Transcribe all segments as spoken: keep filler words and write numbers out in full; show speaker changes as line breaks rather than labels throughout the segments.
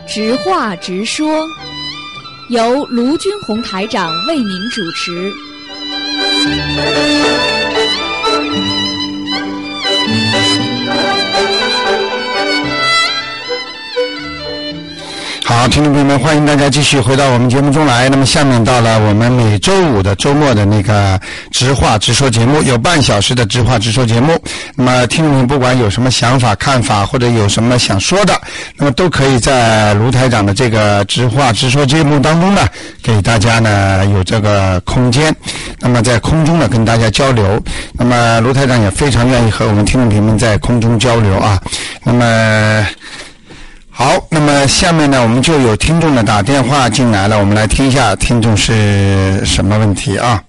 直话直说，由卢军红台长为您主持。
好，听众朋友们，欢迎大家继续回到我们节目中来。那么下面到了我们每周五的周末的那个直话直说节目，有半小时的直话直说节目。那么听众朋友不管有什么想法看法或者有什么想说的，那么都可以在卢台长的这个直话直说节目当中呢，给大家呢有这个空间，那么在空中呢跟大家交流。那么卢台长也非常愿意和我们听众朋友们在空中交流啊。那么好，那么下面呢，我们就有听众呢打电话进来了，我们来听一下听众是什么问题啊？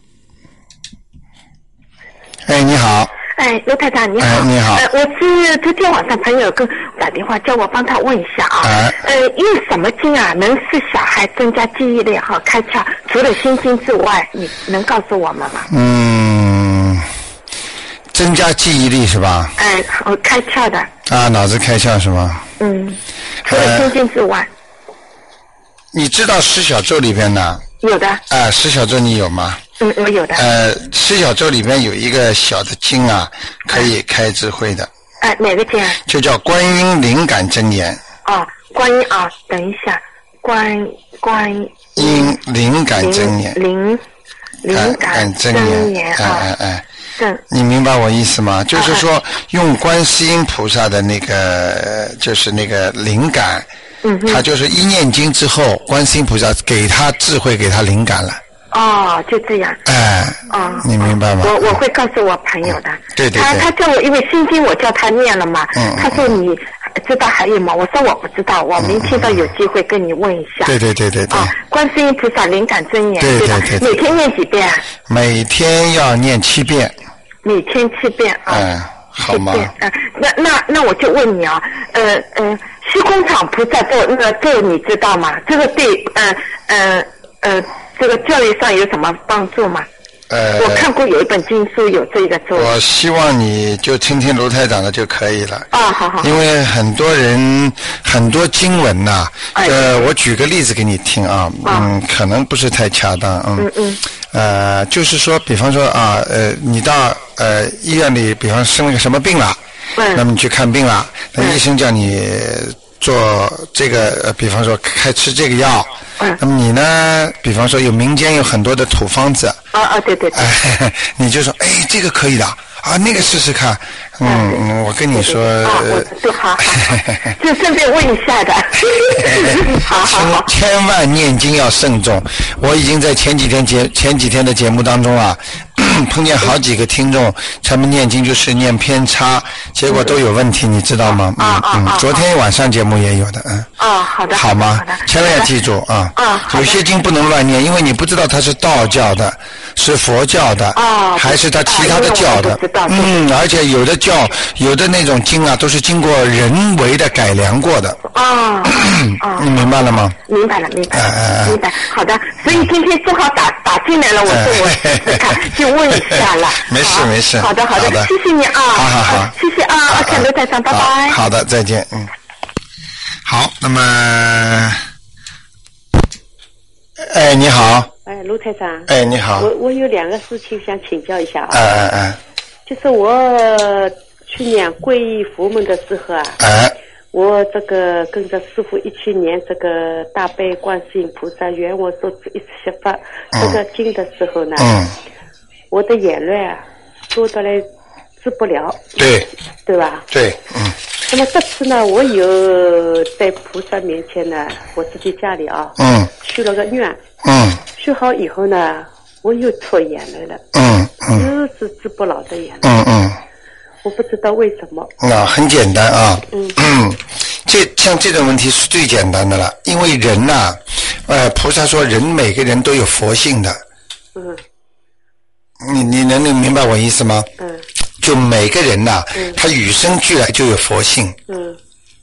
哎，你好。
哎，卢台长你好。
哎，你好。
呃，我是昨天晚上朋友跟打电话叫我帮他问一下啊。
哎。
呃，用什么经啊能使小孩增加记忆力和开窍？除了心经之外，你能告诉我们吗？
嗯，增加记忆力是吧？
哎，我开窍的。
啊，脑子开窍是吧？
嗯，除了心经之外。呃、
你知道十小咒里边呢？
有的。
啊，十小咒你有吗？
嗯，我有的。
呃，十小咒里边有一个小的经啊，可以开智慧的。
哎、呃，哪个经啊？
就叫观音灵感真言。
哦，观音啊，等一下，观观
音灵感真言。
灵灵感真言啊。
哎哎哎。你明白我意思吗？就是说用观世音菩萨的那个就是那个灵感，
嗯，
他就是一念经之后，观世音菩萨给他智慧，给他灵感了。
哦，就这样。
哎，
哦，
你明白吗？
我我会告诉我朋友的。
嗯、对对对。
他他叫我，因为心经我叫他念了嘛。
嗯。
他说你知道还有吗？我说我不知道，我明天到有机会跟你问一下。
对对对对对。
啊，观世音菩萨灵感真言，
对对对对。
每天念几遍？
每天要念七遍。
每天七遍啊。
嗯，好吗？
嗯、呃，那那那我就问你啊，呃呃，虚空场菩萨咒那个咒你知道吗？这个对呃呃呃这个教育上有什么帮助吗？
呃，
我看过有一本经书有这个咒。
我希望你就听听卢台长的就可以了。
啊、哦，好好。
因为很多人很多经文呐、啊，呃，我举个例子给你听啊，嗯，哦、可能不是太恰当，嗯
嗯嗯，
呃，就是说，比方说啊，呃，你到呃医院里，比方生了个什么病了，
嗯，
那么你去看病了，那医生叫你做这个，呃，比方说开吃这个药。
嗯，
那么你呢？比方说有民间有很多的土方子，
啊啊，对对对，
哎，你就说，哎，这个可以的啊，那个试试看。嗯嗯，我跟你说，
啊，我对，好好，就顺便问一下的。好好好，
千万念经要慎重。我已经在前几天节前几天的节目当中啊，碰见好几个听众，他们念经就是念偏差，结果都有问题，你知道吗？
嗯
嗯，昨天晚上节目也有的，嗯。
哦，好的。
好吗？千万要记住啊！
啊，
有些经不能乱念，因为你不知道它是道教的，是佛教的，
哦，
还是他其他的教的。嗯，而且有的教，有的那种经啊，都是经过人为的改良过的。
哦，哦，
你明白了吗？
明白了，明白了，
哎、
明白。好的，所以今天正好打打进来了，我说我试试看，就问一下了。
没事没事。
好的好的，谢谢你啊！
好好好，
谢谢啊！阿凯卢台长，拜拜。
好的，再见，嗯。好，那么，哎，你好。
哎，卢台长。
哎，你好。
我我有两个事情想请教一下啊。
哎哎哎。
就是我去年皈依佛门的时候啊。
哎。
我这个跟着师父一起念这个大悲观世音菩萨原我所知一次性法这个经的时候呢，
嗯，
我的眼泪啊多得来治不了。
对。
对吧？
对，嗯。
那么这次呢，我有在菩萨面前呢，我自己家里啊，
嗯，
许了个愿，
嗯，
许好以后呢，我又出眼泪了，
嗯嗯，
又是治不了的眼泪，
嗯嗯，
我不知道为什么。
啊，很简单啊，
嗯
嗯，这像这种问题是最简单的了，因为人呐、啊，呃，菩萨说人每个人都有佛性的，
嗯，
你你能能明白我意思吗？
嗯。
就每个人呐、啊
嗯，
他与生俱来就有佛性。
嗯，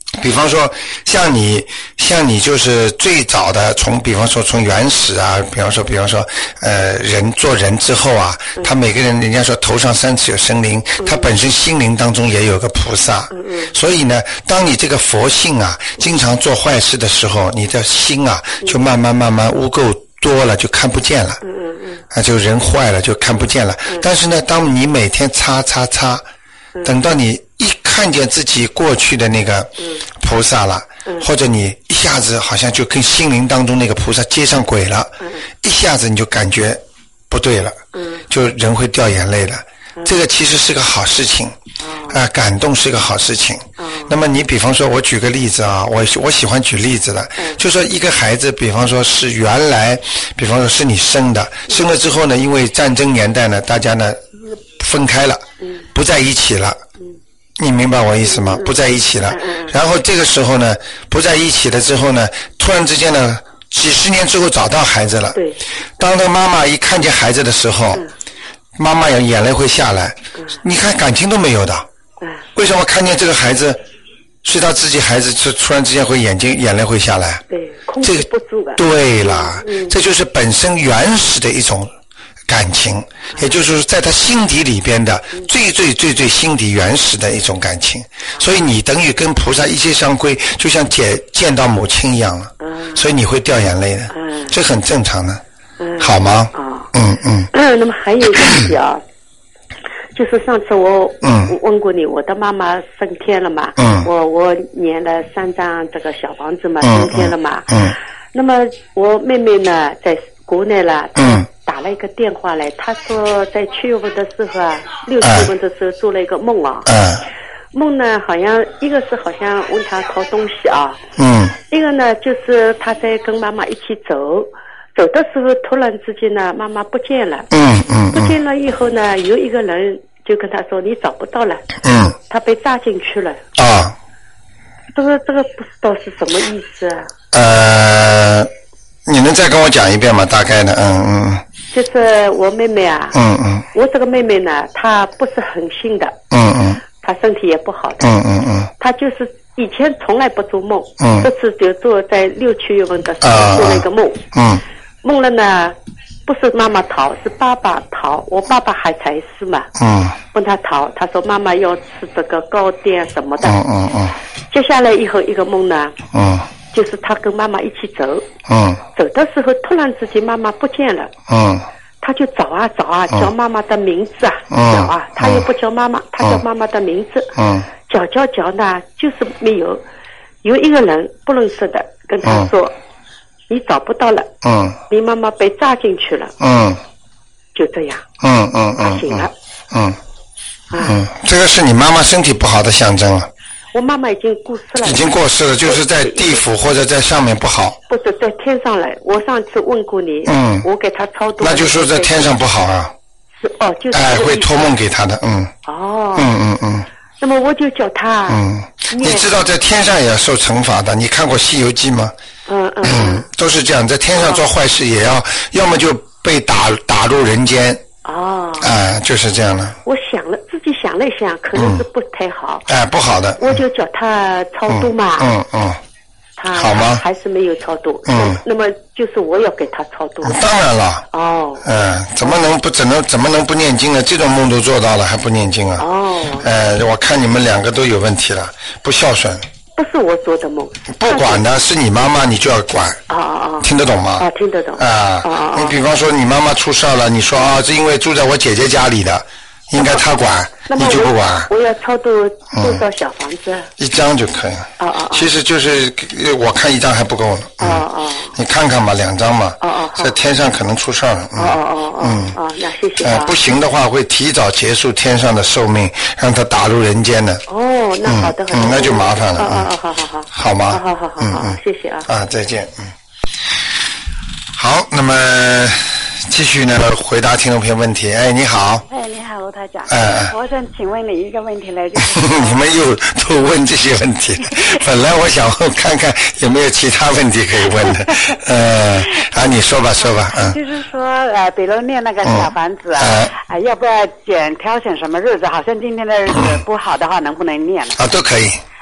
比方说像你像你就是最早的从比方说从原始啊，比方说比方说呃人做人之后啊，嗯、他每个人人家说头上三尺有神灵，嗯、他本身心灵当中也有个菩萨，嗯嗯、所以呢当你这个佛性啊经常做坏事的时候，你的心啊就慢慢慢慢污垢多了，就看不见了，嗯嗯嗯，啊就人坏了就看不见了，嗯、但是呢当你每天擦擦擦，等到你一看见自己过去的那个菩萨了，嗯、或者你一下子好像就跟心灵当中那个菩萨接上轨了，嗯、一下子你就感觉不对了，嗯、就人会掉眼泪了，嗯、这个其实是个好事情，啊、嗯呃，感动是个好事情。嗯、那么你比方说我举个例子啊，我我喜欢举例子的，嗯、就说一个孩子比方说是原来比方说是你生的，嗯、生了之后呢，因为战争年代呢，大家呢分开了，嗯、不在一起了，嗯、你明白我意思吗？嗯、不在一起了，嗯、然后这个时候呢不在一起了之后呢，突然之间呢几十年之后找到孩子了，对，当这妈妈一看见孩子的时候，嗯、妈妈眼眼泪会下来，嗯、你看感情都没有的，嗯、为什么看见这个孩子是他自己孩子，就突然之间会眼睛眼泪会下来？
对，控制不住了。
对了，嗯、这就是本身原始的一种感情，也就是说在他心底里边的最最最最心底原始的一种感情，所以你等于跟菩萨一切相归，就像见见到母亲一样了，所以你会掉眼泪的，这很正常的，好吗？嗯嗯
嗯。那么还有一个问题啊，就是上次我我问过你，我的妈妈升天了嘛，嗯，我我念了三张这个小房子嘛，升天了嘛，嗯，那么我妹妹呢在国内了，嗯。打了一个电话来，他说在七月份的时候啊，六七月份的时候做了一个梦啊，嗯、梦呢好像一个是好像问他掏东西啊，嗯，一个呢就是他在跟妈妈一起走，走的时候突然之间呢妈妈不见了，嗯嗯，不见了以后呢有一个人就跟他说你找不到了，嗯，他被扎进去了啊，这个这个不知道是什么意思啊？
呃，你能再跟我讲一遍吗？大概的，嗯嗯。
就是我妹妹啊，嗯嗯，我这个妹妹呢，她不是很信的，嗯嗯，她身体也不好的，嗯嗯嗯，她就是以前从来不做梦，嗯，这次就做在六七月份的时候做了一个梦，嗯，梦了呢，不是妈妈逃，是爸爸逃，我爸爸还才是嘛，嗯，问他逃，他说妈妈要吃这个糕点什么的，嗯嗯嗯，接下来以后一个梦呢，嗯。就是他跟妈妈一起走，嗯，走的时候突然之间妈妈不见了，嗯，他就找啊找啊，叫妈妈的名字啊，嗯、叫啊，他又不叫妈妈，他叫妈妈的名字，嗯，叫叫叫呢，就是没有，有一个人不认识的跟他说，嗯、你找不到了，嗯，你妈妈被扎进去了，嗯，就这样，嗯嗯嗯，他醒了，
嗯，嗯，嗯，这个是你妈妈身体不好的象征了。
我妈妈已经过世了，
已经过世了，就是在地府或者在上面不好。
不是在天上来，我上次问过你，嗯，我给他超度。
那就说在天上不好啊。
是哦，就是。
哎，会托梦给他的，嗯。
哦。
嗯嗯嗯。
那么我就叫他。
嗯。你知道在天上也要受惩罚的，你看过《西游记》吗？
嗯嗯。
嗯，都是这样，在天上做坏事也要，要么就被打打入人间。哦，哎、呃，就是这样的。
我想了，自己想了一想，可能是不太好。
哎、嗯呃，不好的。
我就叫他超度嘛。
嗯嗯。嗯
他
好吗？
还是没有超度。
嗯。
那么就是我要给他超度。
当然了。
哦。
嗯、呃，怎么能不怎能怎么能不念经呢？这种梦都做到了，还不念经啊？
哦。
呃，我看你们两个都有问题了，不孝顺。
不是我做的梦，
不管的是你妈妈，你就要管。
啊啊啊！
听得懂吗？
啊，听得懂。
啊啊！你比方说你妈妈出事了，你说啊，是因为住在我姐姐家里的，应该她管，你就不管。
我要超度多少小房子？
一张就可以了。
啊啊！
其实就是我看一张还不够呢。
啊啊！
你看看吧，两张嘛。
啊啊！
在天上可能出事了。
哦哦哦。嗯。啊，那谢谢。
呃，不行的话会提早结束天上的寿命，让他打入人间的。
哦，那好的好的。
嗯，那就麻烦了。
啊啊好好好。
好吗？
好好好好好，谢谢啊。
啊，再见。嗯。好，那么继续呢回答听众朋友问题。哎，你好。
哎，你好，罗台长。
哎，
我想请问你一个问题呢，就是。
你们又都问这些问题，本来我想看看有没有其他问题可以问的。呃，啊，你说吧，说吧，嗯。
就是说，呃，比如念那个小房子啊，啊、呃，要不要选挑选什么日子？好像今天的日子不好的话，能不能念呢？
啊，都可以。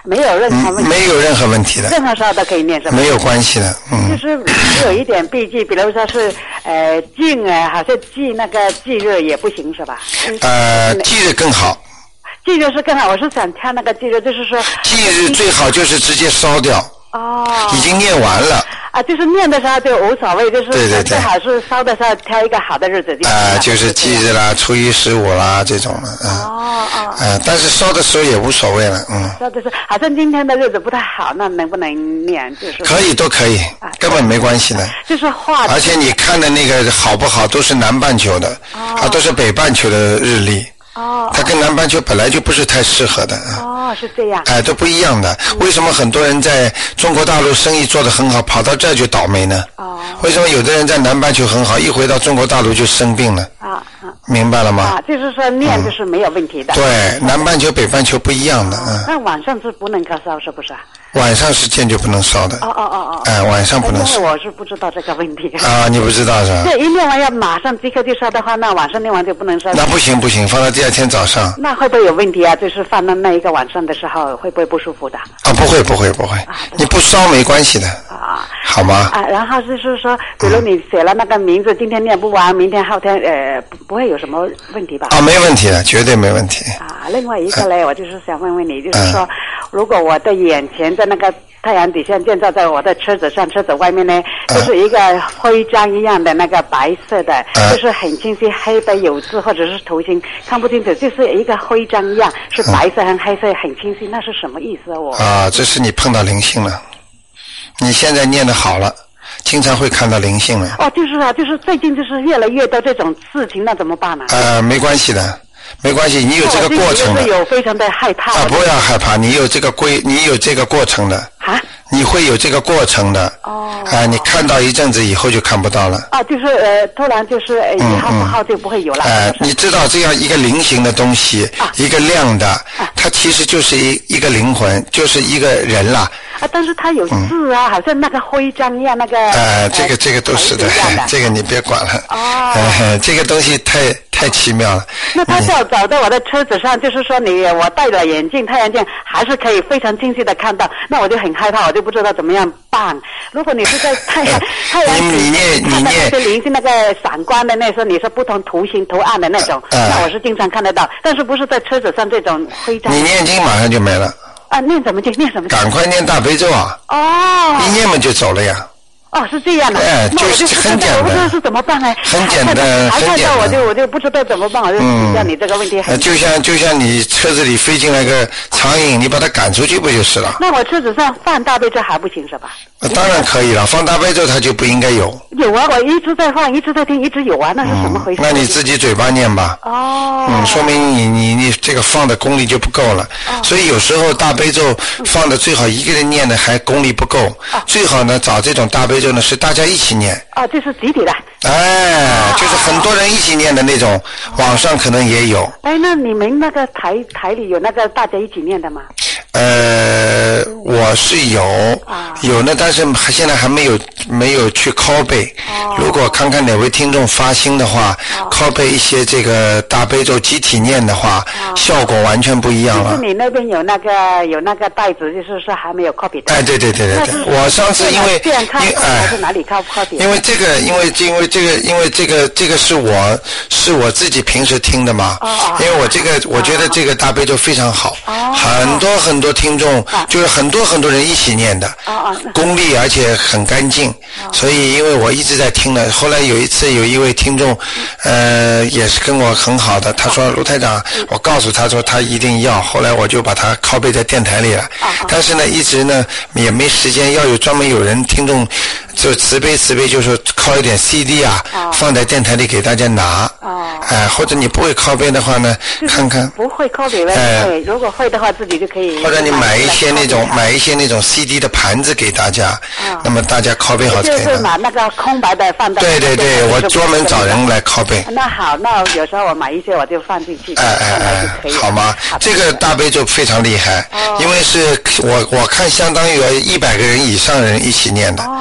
没有任何问题，
没有任何问题的，
任何时候都可以念是吧？
没有关系的，嗯。
就是有一点避忌，比如说是呃禁啊，好像忌那个忌日也不行是吧？
呃，忌日更好。
忌日是更好，我是想挑那个忌日，就是说。
忌日最好就是直接烧掉。
哦。
已经念完了。
啊，就是念的时候就无所谓，就是
对对对，
最好是烧的时候挑一个好的日子就。
啊、呃，就是忌日啦，初一十五啦这种的，嗯。哦哦。呃，但是烧的时候也无所谓了，嗯。
烧的是好像今天的日子不太好，那能不能念？就是
可以，都可以，啊、根本没关系的。
就是画。
而且你看的那个好不好，都是南半球的，哦、啊，都是北半球的日历。哦，它跟南半球本来就不是太适合的。
哦，是这样。
哎，都不一样的。嗯、为什么很多人在中国大陆生意做得很好，跑到这儿就倒霉呢？哦。为什么有的人在南半球很好，一回到中国大陆就生病了？啊啊。明白了吗？
啊，就是说念就是没有问题的。
嗯、对，南半球、北半球不一样的。嗯。
那晚上是不能咳嗽，是不是？
晚上是坚决不能烧的。
哦哦哦哦。
哎，晚上不能烧。
因为我是不知道这个问题。
啊，你不知道是吧？
对，一念完要马上即刻就烧的话，那晚上念完就不能烧。
那不行不行，放到第二天早上。
那会不会有问题啊？就是放到那一个晚上的时候，会不会不舒服的？
啊，不会不会不会，啊、你不烧没关系的。啊，好吗？
啊，然后就是说，比如你写了那个名字，嗯、今天念不完，明天后天呃不不会有什么问题吧？
啊，没问题的，绝对没问题。
啊，另外一个嘞，嗯、我就是想问问你，就是说，嗯、如果我的眼前在那个太阳底下建造在我的车子上，车子外面呢，就是一个徽章一样的那个白色的，嗯、就是很清晰，黑白有字或者是图形看不清楚，就是一个徽章一样，是白色和黑色很清晰，那是什么意思啊？我
啊，这是你碰到灵性了，你现在念得好了。经常会看到灵性了。
哦，就是啊，就是最近就是越来越多这种事情，那怎么办呢？
呃，没关系的，没关系，你有这个过程的。
我有非常的害怕。
啊，不要害怕，你有这个规，你有这个过程的。啊？你会有这个过程的。哦。啊、呃，你看到一阵子以后就看不到了。
啊，就是呃，突然就是呃，以后不好就不会有了。
呃，你知道这样一个菱形的东西，啊、一个亮的，啊、它其实就是一一个灵魂，就是一个人啦。
啊，但是它有字啊，嗯、好像那个徽章一样，那个。
呃，这个这个都是的，这个你别管了。哦。呃，这个东西太太奇妙了。
那他要走到我的车子上，就是说你我戴了眼镜，太阳镜还是可以非常清晰的看到，那我就很害怕，我就不知道怎么样办。如果你是在太阳太阳底看到那些灵性那个闪光的那时候，你说不同图形图案的那种，呃、那我是经常看得到，但是不是在车子上这种徽章。
你念经马上就没了。
啊，念什么经？念什么经？
赶快念大悲咒啊！
哦，
一念嘛就走了呀。
哦，是这样的。
哎，就是很简单。
我不知道是怎么办呢？
很简单，
很简单。我就我就不知道怎么办，我就请教你这个问题。
就像就像你车子里飞进来个苍蝇，你把它赶出去不就是了？
那我车子上放大悲咒还不行是吧？
当然可以了，放大悲咒它就不应该有。
有啊，我一直在放，一直在听，一直有啊，那是什么回事？
那你自己嘴巴念吧。哦。嗯，说明你你你这个放的功力就不够了。哦。所以有时候大悲咒放的最好一个人念的还功力不够，最好呢找这种大悲咒呢是大家一起念。
哦，这是集体的。
哎，就是很多人一起念的那种，网上可能也有。
哎，那你们那个台台里有那个大家一起念的吗？
呃，我是有，有呢，但是还现在还没有没有去拷贝。如果看看哪位听众发心的话，拷贝一些这个大悲咒集体念的话，效果完全不一样了。
就是你那边有那个有那个袋子，就是说还没有 copy 的。
哎，对对对对对，我上次因为因
还是哪里 copy？
因为这个，因为因为这个，因为这个这个是我是我自己平时听的嘛。哦。因为我这个我觉得这个大悲咒非常好，很多很多听众就是很多很多人一起念的，功力而且很干净，所以因为我一直在听了。后来有一次有一位听众，呃，也是跟我很好的，他说卢台长，我告诉他说他一定要，后来我就把他拷贝在电台里了。但是呢，一直呢也没时间，要有专门有人听众就慈悲慈悲，就是拷一点 C D 啊，放在电台里给大家拿。哎、呃，或者你不会拷贝的话呢，看看。
不会拷贝，哎、呃，如果会的话，自己就可以。
或者你买一些那种买一些那种 C D 的盘子给大家，哦、那么大家拷贝好就可以了。
就是把那个空白的放到。
对对对，我专门找人来拷贝。
那好，那有时候我买一些我就放进去。
哎哎哎，好吗？这个大悲咒非常厉害，哦、因为是我我看相当于一百个人以上人一起念的，哦、这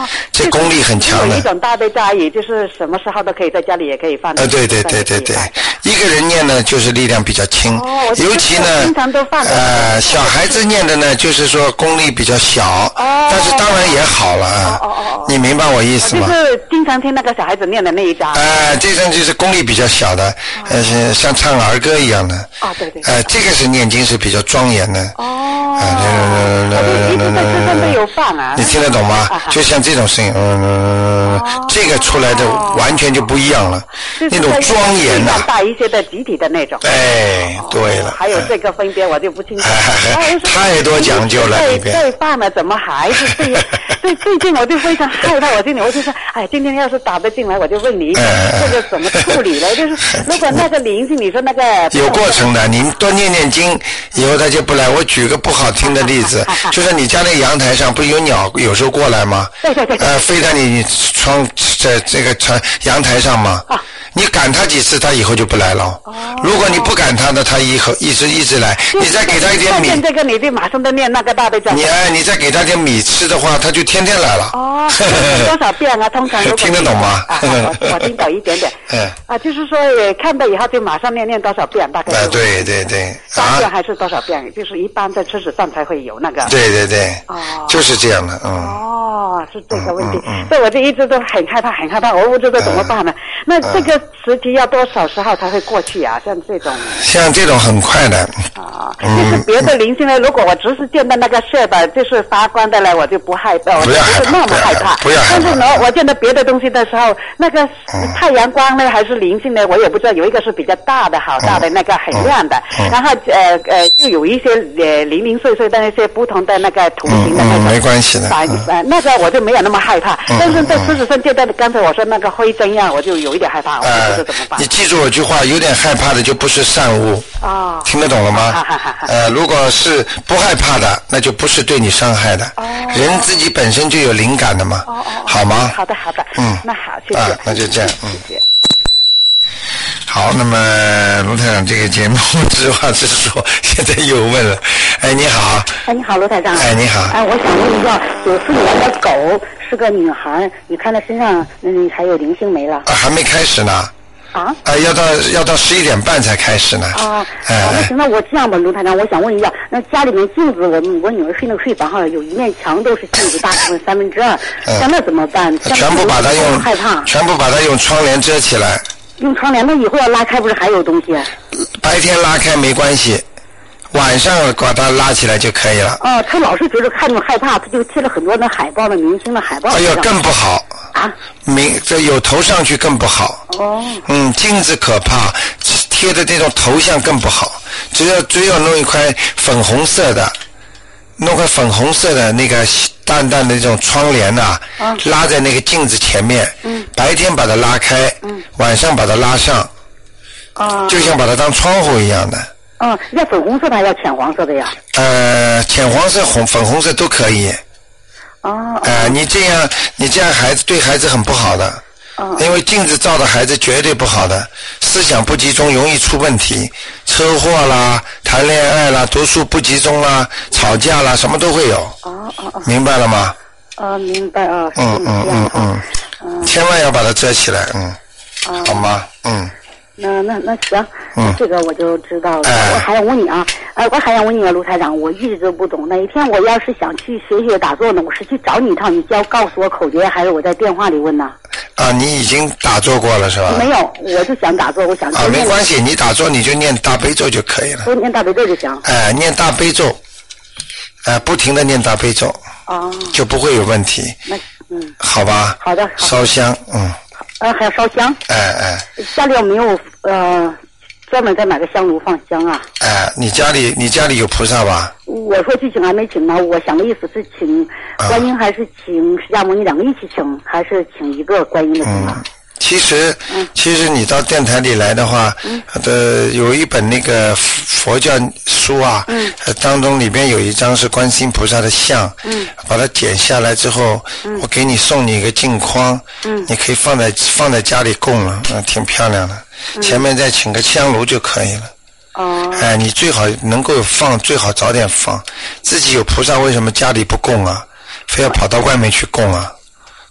且功力很强的。
有一种大悲咒，也就是什么时候都可以在家里也可以放。
呃，对对对对对，一个人念呢就是力量比较轻，哦、尤其呢，
经常都放
呃，小孩子念的呢就是说功力比较小，哦、但是当然也好了啊。哦哦哦，你明白我意思吗？
就是经常听那个小孩子念的那一张。
哎、呃，这张就是功力比较小的，呃，哦、像唱儿歌一样的。
啊、哦，对对。
呃，这个是念经是比较庄严的。
哦。啊，这个一直在车上都有放啊。
你听得懂吗？啊、就像这种声音，嗯、哦，这个出来的完全就不一样了，那种庄严的。
大一些的集体的那种。
哎，对了。
还有这个分别我就不清楚。
太多讲究了，
里边。再放了怎么还是这样？对，最近我就非常害怕，我心里我就说，哎，今天要是打不进来，我就问你一下，这个怎么处理了？就是如果那个灵性，你说那个
有过程的，您多念念经，以后他就不来。我举个不好听的例子，就是你家那阳台上不是有鸟有时候过来吗？
对对对。
呃，飞在你窗在这个窗阳台上吗？啊。你赶他几次，他以后就不来了。哦。如果你不赶他的，他以后一直一直来。你再给他一点米。
这个你就马上都念那个大悲咒。
你哎，你再给他点米吃的话，他就天天来了。
哦。多少遍啊？通常如果
听得懂吗？
啊，我我听懂一点点。嗯。啊，就是说看到以后就马上念念多少遍，大概。
啊，对对对。
三遍还是多少遍？就是一般在车子上才会有那个。
对对对。哦。就是这样的，嗯。
哦，是这个问题。嗯。所以我就一直都很害怕，很害怕，我不知道怎么办呢？那这个时期要多少时候才会过去啊？像这种。
像这种很快的。
啊。就是别的灵性呢，如果我只是见到那个色的，就是发光的了，我就不害怕，我就不是那么害怕。
不要害怕。
但是呢，我见到别的东西的时候，那个太阳光呢还是灵性呢，我也不知道。有一个是比较大的、好大的，那个很亮的，然后呃呃，就有一些呃零零碎碎的那些不同的那个图形的那个。
没关系的。
呃，那个我就没有那么害怕。但是在狮子山见到刚才我说那个灰针样，我就有一点害怕，我不知道怎么办。
你记住我句话，有点害怕的就不是善物。
哦。
听得懂了吗？呃，如果是不害怕的，那就不是对你伤害的。哦。人自己本身就有灵感的嘛。哦哦。好吗？
好的好的。
嗯。
那好，谢谢。
啊，那就这样。
嗯。谢谢。
好，那么卢台长这个节目实话实说，现在又问了。哎，你好。
哎，你好，卢台长。
哎，你好。
哎，我想问一下，九四年的狗是个女孩，你看她身上嗯还有灵性没了？
啊，还没开始呢。
啊？
啊，要到要到十一点半才开始呢。
啊。哎。那行，那我这样吧，卢台长，我想问一下，那家里面镜子，我我女儿睡那个睡房哈，有一面墙都是镜子，大部分三分之二，像那怎么办？
全部把它用
害怕。
全部把它用窗帘遮起来。
用窗帘，那以后要拉开，不是还有东西？
白天拉开没关系，晚上把它拉起来就可以了。
哦，他老是觉得看着害怕，他就贴了很多的海报的明星的海报。
哎呀，更不好
啊！
明这有头上去更不好。
哦。
嗯，镜子可怕，贴的这种头像更不好。只要只有弄一块粉红色的，弄块粉红色的那个淡淡的这种窗帘呐、啊，啊、拉在那个镜子前面。嗯。白天把它拉开，嗯，晚上把它拉上。啊。就像把它当窗户一样的。
嗯，要粉红色的还要浅黄色的呀？
呃，浅黄色、红、粉红色都可以。
哦。
呃，你这样，你这样孩子对孩子很不好的。哦。因为镜子照的孩子绝对不好的，思想不集中，容易出问题，车祸啦、谈恋爱啦、读书不集中啦、吵架啦，什么都会有。
哦哦哦。
明白了吗？
哦，明白啊。
嗯嗯嗯嗯。嗯。千万要把它遮起来，嗯。哦。好吗？嗯。
那那那行，嗯，这个我就知道了。哎、我还要问你啊，呃，我还要问你啊，卢台长，我一直都不懂。哪一天我要是想去学学打坐呢，我是去找你一趟，你教告诉我口诀，还是我在电话里问呢？
啊，你已经打坐过了是吧？
没有，我就想打坐，我想。
啊，没关系，你打坐你就念大悲咒就可以了。
都念大悲咒就行。
哎，念大悲咒，哎、呃，不停的念大悲咒。哦。就不会有问题。
那嗯。
好吧。
好的。
烧香，嗯。
呃，还要烧香。
哎哎。
家里有没有呃专门在买个香炉放香啊？
哎，你家里你家里有菩萨吧？
我说去请还没请呢，我想的意思是请观音还是请释迦牟尼两个一起请，还是请一个观音的请啊？
嗯其实，
嗯、
其实你到电台里来的话，嗯、呃，有一本那个佛教书啊，嗯、当中里边有一张是观世音菩萨的像，嗯、把它剪下来之后，嗯、我给你送你一个镜框，嗯、你可以放在放在家里供了，嗯，挺漂亮的，嗯、前面再请个香炉就可以了。
哦。
哎，你最好能够放，最好早点放。自己有菩萨，为什么家里不供啊？非要跑到外面去供啊？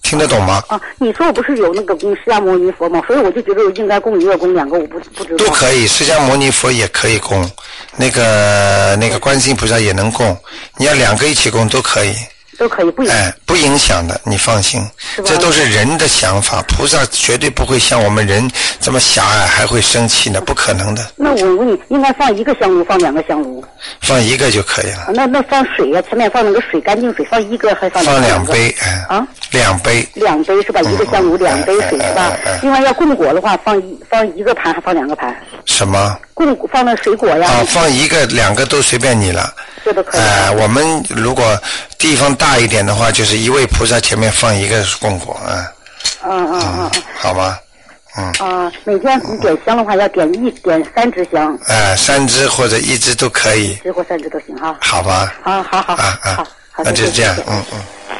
听得懂吗？
啊，你说我不是有那个供释迦牟尼佛吗？所以我就觉得我应该供一个，供两个，我不不知道。
都可以，释迦牟尼佛也可以供，那个那个观世音菩萨也能供，你要两个一起供都可以。
都可以，不影响。
哎，不影响的，你放心。这都是人的想法，菩萨绝对不会像我们人这么狭隘，还会生气呢，不可能的。
那我问你，应该放一个香炉，放两个香炉？
放一个就可以了。
啊、那那放水呀、啊，前面放那个水，干净水，放一个还放两个？
放两杯，哎、啊，两杯。
两杯是吧？一个香炉，两杯水是吧？
哎哎哎、
另外要供果的话，放一放一个盘，还放两个盘？
什么？
供放那水果呀？
啊，放一个、两个都随便你了。
这都可以。
哎、呃，我们如果地方大一点的话，就是一位菩萨前面放一个供果啊。
嗯嗯嗯嗯。
好吧。嗯。
啊，每天你点香的话，要点一点三支香。
哎、呃，三支或者一支都可以。
一支或三支都行哈。
好吧。
啊，好好。
啊啊。
好，好
那就这样，嗯嗯。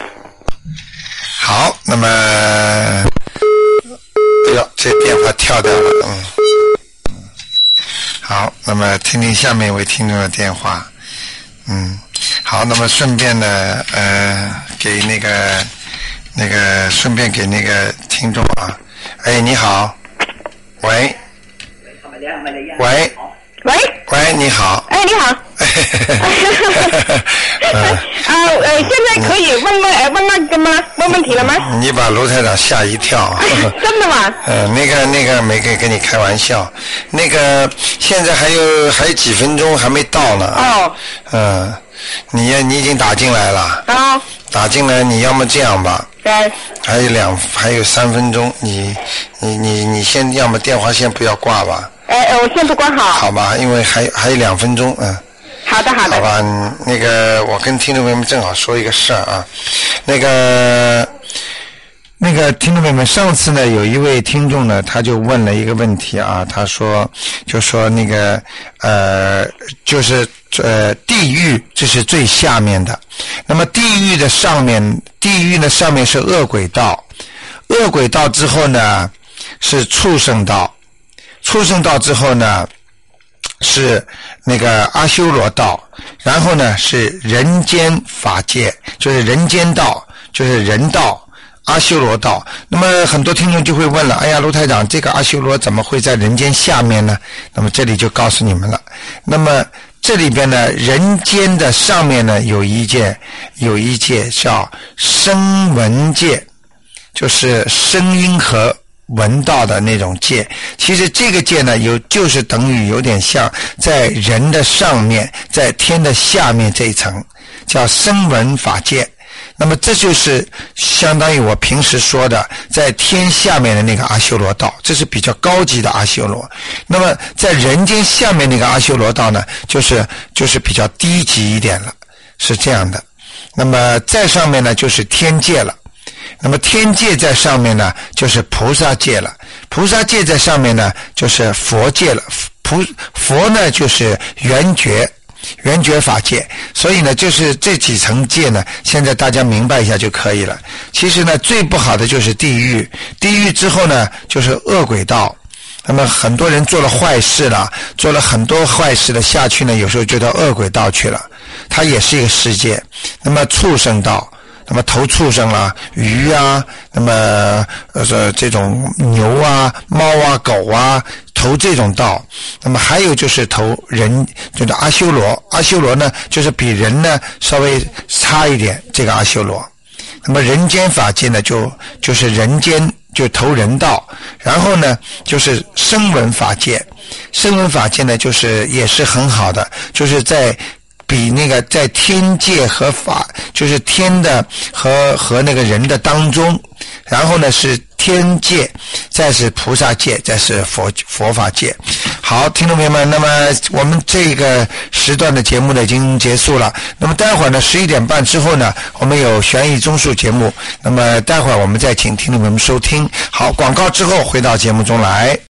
好，那么，哎呦，这电话跳掉了，嗯。好，那么听听下面一位听众的电话，嗯，好，那么顺便呢，呃，给那个那个顺便给那个听众啊，哎，你好，喂，喂，
喂，
喂，你好，
哎，你好，啊，呃，现在可以问问呃问那个吗？问问题了吗？
你把卢台长吓一跳。
真的吗？
呃，那个那个没跟跟你开玩笑，那个现在还有还有几分钟还没到呢。
哦。
嗯、呃，你你已经打进来了。
哦。
打进来，你要么这样吧。
对。
还有两还有三分钟，你你你你先要么电话先不要挂吧。
哎，我先不关好。
好吧，因为还还有两分钟，嗯。
好的，好的。
好吧，那个我跟听众朋友们正好说一个事儿啊，那个那个听众朋友们，上次呢有一位听众呢，他就问了一个问题啊，他说就说那个呃就是呃地狱这是最下面的，那么地狱的上面，地狱的上面是恶鬼道，恶鬼道之后呢是畜生道，畜生道之后呢是那个阿修罗道，然后呢是人间法界，就是人间道，就是人道，阿修罗道。那么很多听众就会问了，哎呀，卢台长，这个阿修罗怎么会在人间下面呢？那么这里就告诉你们了。那么这里边呢，人间的上面呢有一界，有一界叫声闻界，就是声音和闻到的那种界，其实这个界呢，有就是等于有点像在人的上面，在天的下面这一层，叫声闻法界。那么这就是相当于我平时说的，在天下面的那个阿修罗道，这是比较高级的阿修罗。那么在人间下面那个阿修罗道呢，就是就是比较低级一点了，是这样的。那么在上面呢，就是天界了。那么天界在上面呢，就是菩萨界了；菩萨界在上面呢，就是佛界了。菩佛呢，就是圆觉，圆觉法界。所以呢，就是这几层界呢，现在大家明白一下就可以了。其实呢，最不好的就是地狱，地狱之后呢，就是恶鬼道。那么很多人做了坏事了，做了很多坏事的下去呢，有时候就到恶鬼道去了，它也是一个世界。那么畜生道。那么投畜生啊，鱼啊，那么呃这种牛啊、猫啊、狗啊，投这种道。那么还有就是投人，就是阿修罗。阿修罗呢，就是比人呢稍微差一点，这个阿修罗。那么人间法界呢，就就是人间就投人道，然后呢就是声闻法界。声闻法界呢，就是也是很好的，就是在。比那个在天界和法，就是天的和和那个人的当中，然后呢是天界，再是菩萨界，再是佛佛法界。好，听众朋友们，那么我们这个时段的节目呢已经结束了。那么待会儿呢十一点半之后呢，我们有悬疑综述节目。那么待会儿我们再请听众朋友们收听。好，广告之后回到节目中来。